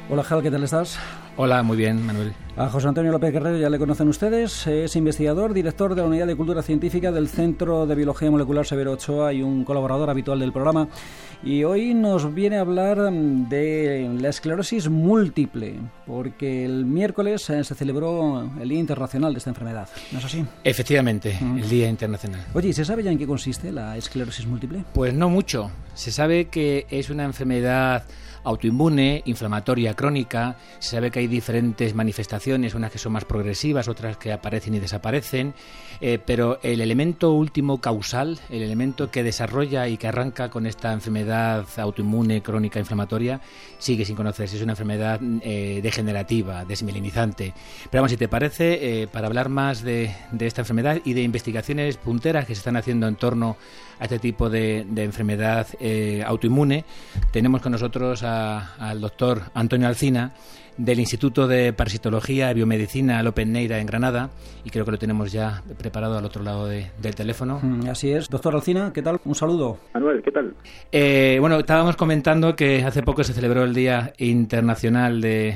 Hola, Jal, ¿qué tal estás? Hola, muy bien, Manuel. A José Antonio López Guerrero ya le conocen ustedes, es investigador, director de la Unidad de Cultura Científica del Centro de Biología Molecular Severo Ochoa y un colaborador habitual del programa. Y hoy nos viene a hablar de la esclerosis múltiple, porque el miércoles se celebró el Día Internacional de esta enfermedad, ¿no es así? Efectivamente, el Día Internacional. Oye, ¿y se sabe ya en qué consiste la esclerosis múltiple? Pues no mucho. Se sabe que es una enfermedad autoinmune, inflamatoria crónica. Se sabe que hay diferentes manifestaciones, unas que son más progresivas, otras que aparecen y desaparecen, pero el elemento último causal, el elemento que desarrolla y que arranca con esta enfermedad autoinmune crónica inflamatoria, sigue sin conocerse. Es una enfermedad degenerativa, desmielinizante. Pero vamos, si te parece, para hablar más de esta enfermedad y de investigaciones punteras que se están haciendo en torno a este tipo de enfermedad autoinmune, tenemos con nosotros al doctor Antonio Alcina, del Instituto de Parasitología y Biomedicina López Neira en Granada, y creo que lo tenemos ya preparado al otro lado del teléfono. Así es. Doctor Alcina, ¿qué tal? Un saludo. Manuel, ¿qué tal? Bueno, estábamos comentando que hace poco se celebró el Día Internacional de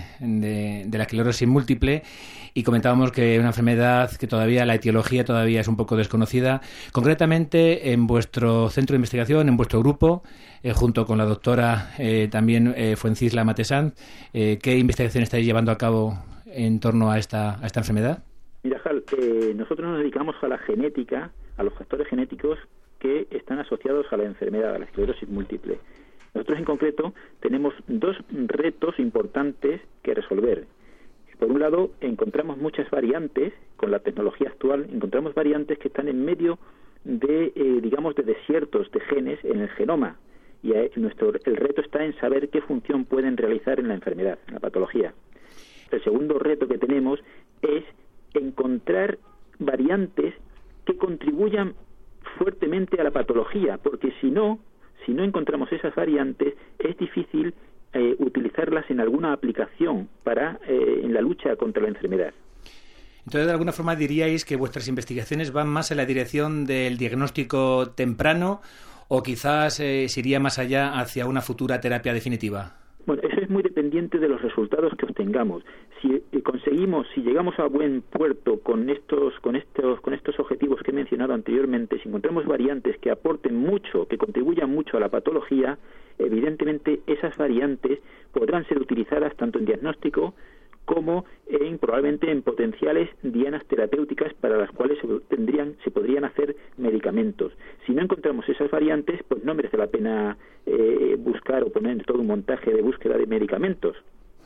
la Esclerosis Múltiple, y comentábamos que es una enfermedad que todavía, la etiología todavía es un poco desconocida. Concretamente, en vuestro centro de investigación, en vuestro grupo, junto con la doctora también Fuencisla Matesanz, ¿qué investigación estáis llevando a cabo en torno a esta enfermedad? Mira, Jal, nosotros nos dedicamos a la genética, a los factores genéticos que están asociados a la enfermedad, a la esclerosis múltiple. Nosotros en concreto tenemos dos retos importantes que resolver. Por un lado, encontramos muchas variantes, con la tecnología actual, encontramos variantes que están en medio de, de desiertos de genes en el genoma. Y el reto está en saber qué función pueden realizar en la enfermedad, en la patología. El segundo reto que tenemos es encontrar variantes que contribuyan fuertemente a la patología, porque si no encontramos esas variantes, es difícil utilizarlas en alguna aplicación en la lucha contra la enfermedad. Entonces, de alguna forma diríais que vuestras investigaciones van más en la dirección del diagnóstico temprano, o quizás se iría más allá hacia una futura terapia definitiva. Bueno, eso es muy dependiente de los resultados que obtengamos. Si llegamos a buen puerto con estos objetivos que he mencionado anteriormente, si encontramos variantes que aporten mucho, que contribuyan mucho a la patología, evidentemente esas variantes podrán ser utilizadas tanto en diagnóstico como probablemente en potenciales dianas terapéuticas para las cuales se podrían hacer medicamentos. Si no encontramos esas variantes, pues no merece la pena buscar o poner todo un montaje de búsqueda de medicamentos.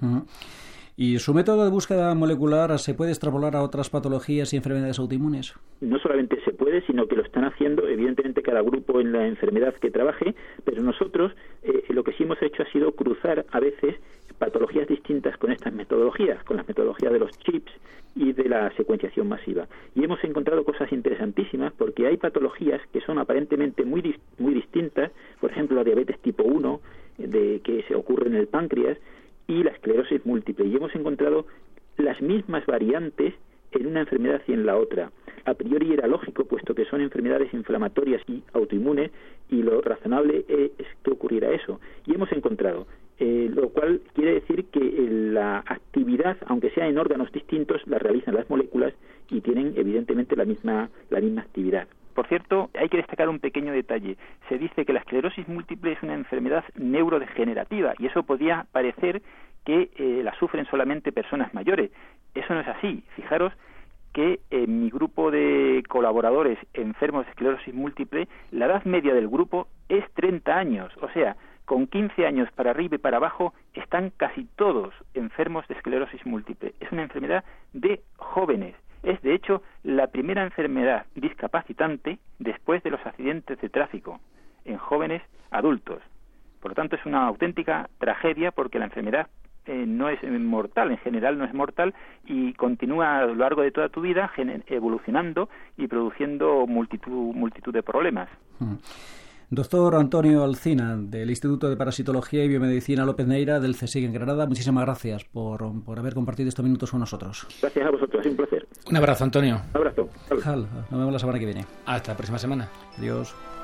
¿Y su método de búsqueda molecular se puede extrapolar a otras patologías y enfermedades autoinmunes? No solamente se puede, sino que lo están haciendo, evidentemente, cada grupo en la enfermedad que trabaje, pero nosotros lo que sí hemos hecho ha sido cruzar a veces patologías distintas con estas metodologías, con las metodologías de los chips y de la secuenciación masiva. Y hemos encontrado cosas interesantísimas, porque hay patologías que son aparentemente muy distintas, por ejemplo la diabetes tipo 1, que se ocurre en el páncreas, y la esclerosis múltiple, y hemos encontrado las mismas variantes en una enfermedad y en la otra. A priori era lógico, puesto que son enfermedades inflamatorias y autoinmunes, y lo razonable es que ocurriera eso. Y hemos encontrado, lo cual quiere decir que la actividad, aunque sea en órganos distintos, la realizan las moléculas y tienen evidentemente la misma actividad. Por cierto, hay que destacar un pequeño detalle. Se dice que la esclerosis múltiple es una enfermedad neurodegenerativa, y eso podría parecer que la sufren solamente personas mayores. Eso no es así. Fijaros que en mi grupo de colaboradores enfermos de esclerosis múltiple, la edad media del grupo es 30 años. O sea, con 15 años para arriba y para abajo están casi todos enfermos de esclerosis múltiple. Es una enfermedad de jóvenes. Es, de hecho, la primera enfermedad discapacitante después de los accidentes de tráfico en jóvenes adultos. Por lo tanto, es una auténtica tragedia, porque la enfermedad no es mortal, en general no es mortal, y continúa a lo largo de toda tu vida evolucionando y produciendo multitud de problemas. Doctor Antonio Alcina, del Instituto de Parasitología y Biomedicina López Neira, del CSIC en Granada, muchísimas gracias por haber compartido estos minutos con nosotros. Gracias a vosotros, es un placer. Un abrazo, Antonio. Un abrazo. Nos vemos la semana que viene. Hasta la próxima semana. Adiós.